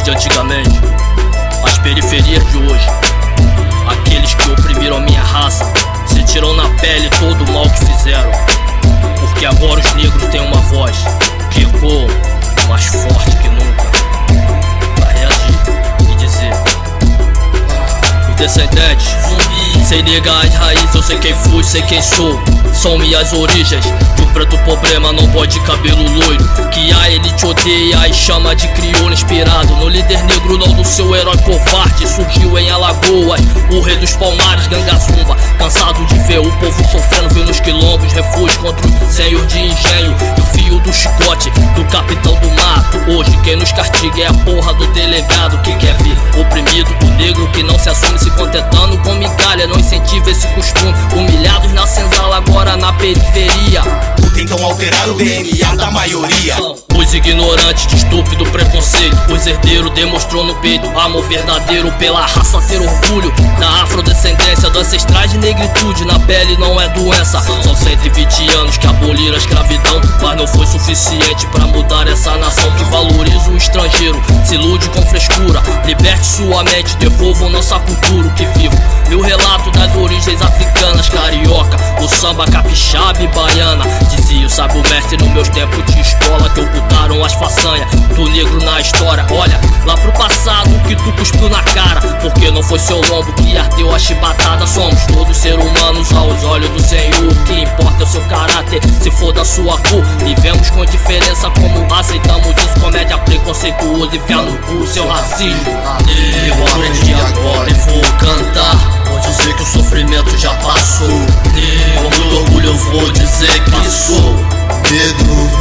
de antigamente, as periferias de hoje, aqueles que oprimiram a minha raça, sentiram na pele todo o mal que fizeram. Porque agora os negros têm uma voz que ecoa mais forte que nunca, pra reagir e dizer: os descendentes, sem negar as raízes, eu sei quem fui, sei quem sou. São minhas origens, de um preto problema, não pode cabelo loiro, que a elite odeia e chama de crioulo inspirado no líder negro, não do seu herói covarde. Surgiu em Alagoas, o rei dos palmares, Gangazumba. Cansado de ver o povo sofrendo, viu nos quilombos refúgio contra o senhor de engenho e o fio do chicote do capitão do mato. Hoje quem nos castiga é a porra do delegado que quer ver oprimido o negro que não se assume, se contentando com migalha, não incentiva esse costume. Humilhados na senzala, agora na periferia, tentam alterar o DNA da maioria. Os ignorantes de estúpido preconceito, os herdeiros demonstrou no peito amor verdadeiro pela raça, ter orgulho da afrodescendência, dos ancestrais de negritude. Na pele não é doença. São 120 anos que aboliram a escravidão, mas não foi suficiente pra mudar essa nação que valoriza o estrangeiro, se ilude com frescura. Liberte sua mente, devolvam nossa cultura, o que vivo. Meu relato das origens africanas, carioca, o samba capixaba e baiana. Dizia o sábio mestre nos meus tempos de escola que ocultaram as façanhas do negro na história. Olha lá pro passado que tu cuspiu na cara, porque não foi seu lombo que ardeu a chibatada. Somos todos seres humanos aos olhos do Senhor, o que importa é o seu caráter, se for da sua cor. Vivemos com diferença, como aceitamos isso? Comédia preconceituosa e fé no cu, seu racismo. Eu aprendi agora e vou cantar, vou dizer que o sofrimento já passou. Com muito orgulho eu vou dizer que sou negro.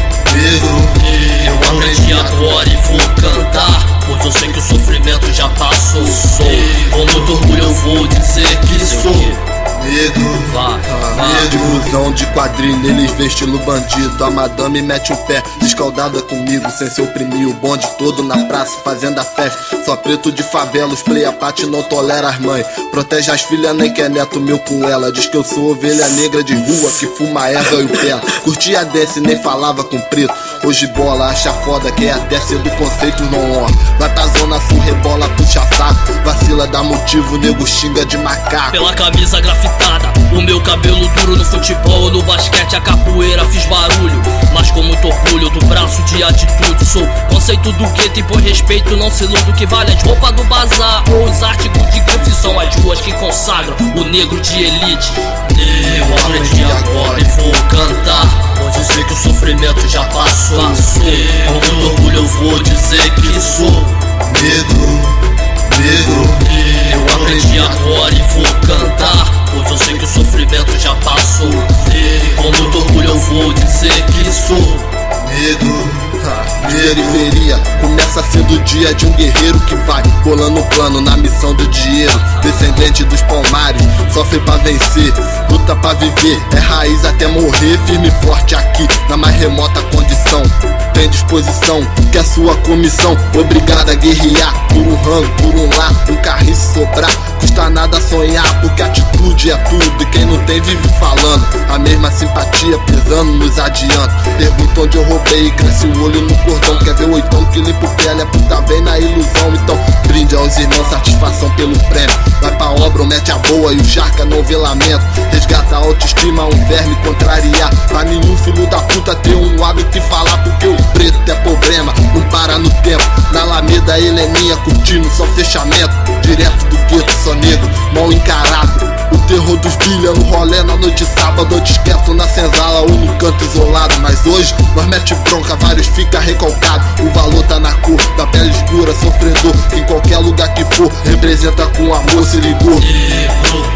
Eu aprendi agora e vou cantar, pois eu sei que o sofrimento já passou. Com muito orgulho eu vou dizer que sou negro. Negrozão de quadrilha, eles vê estilo bandido. A madame mete o pé, escaldada comigo, sem se oprimir. O bonde todo na praça, fazendo a festa. Só preto de favela, os play a parte não tolera as mães. Protege as filhas, nem quer neto meu com ela. Diz que eu sou ovelha negra de rua, que fuma erva e o pé. Curtia dance, nem falava com preto. Hoje bola, acha foda, quer até ser do conceito, não honra. Vai pra zona sul, rebola, puxa saco. Vacila, dá motivo, nego xinga de macaco. Pela camisa grafitada, o meu cabelo duro no futebol, no basquete, a capoeira fiz barulho, mas com muito orgulho do braço de atitude. Sou conceito do gueto e por respeito não se iludo. Que vale as roupas do bazar ou os artigos de grife, são as ruas que consagram o negro de elite. Eu aprendi agora e vou cantar, pois eu sei que o sofrimento já passou. Com muito orgulho eu vou dizer que sou negro. Eu aprendi agora e vou cantar, pois eu sei que o sofrimento já passou. Com muito orgulho eu vou dizer que sou negro. Periferia, começa sendo o dia de um guerreiro que vai bolando o plano na missão do dinheiro. Descendente dos palmares, sofre pra vencer, luta pra viver, é raiz até morrer. Firme e forte aqui, na mais remota condição. Tem disposição, que é sua comissão. Obrigado a guerrear, por um rango, por um lar, um carrinho se sobrar. Custa nada sonhar, porque atitude é tudo. E quem não tem vive falando, a mesma simpatia pesando nos adianta. Pergunta onde eu roubei e cresce o olho no cordão. Quer ver o oitão que limpa o pele, a puta vem na ilusão. Então brinde aos irmãos, satisfação pelo prêmio. Vai pra obra, mete a boa e o charca não vê lamento. Resgata a autoestima, um verme contrariar. Pra nenhum filho da puta ter um hábito que falar, porque o preto é problema, não para no tempo. Na Alameda, Heleninha curtindo só fechamento. Direto do gueto, só negro, mal encarado. O terror dos bilha no rolê na noite sábado. Eu desquento na senzala ou no canto isolado. Mas hoje nós mete bronca, vários fica recalcado. O valor tá na cor da pele escura, sofredor. Que em qualquer lugar que for, representa com amor, se ligou. Negro.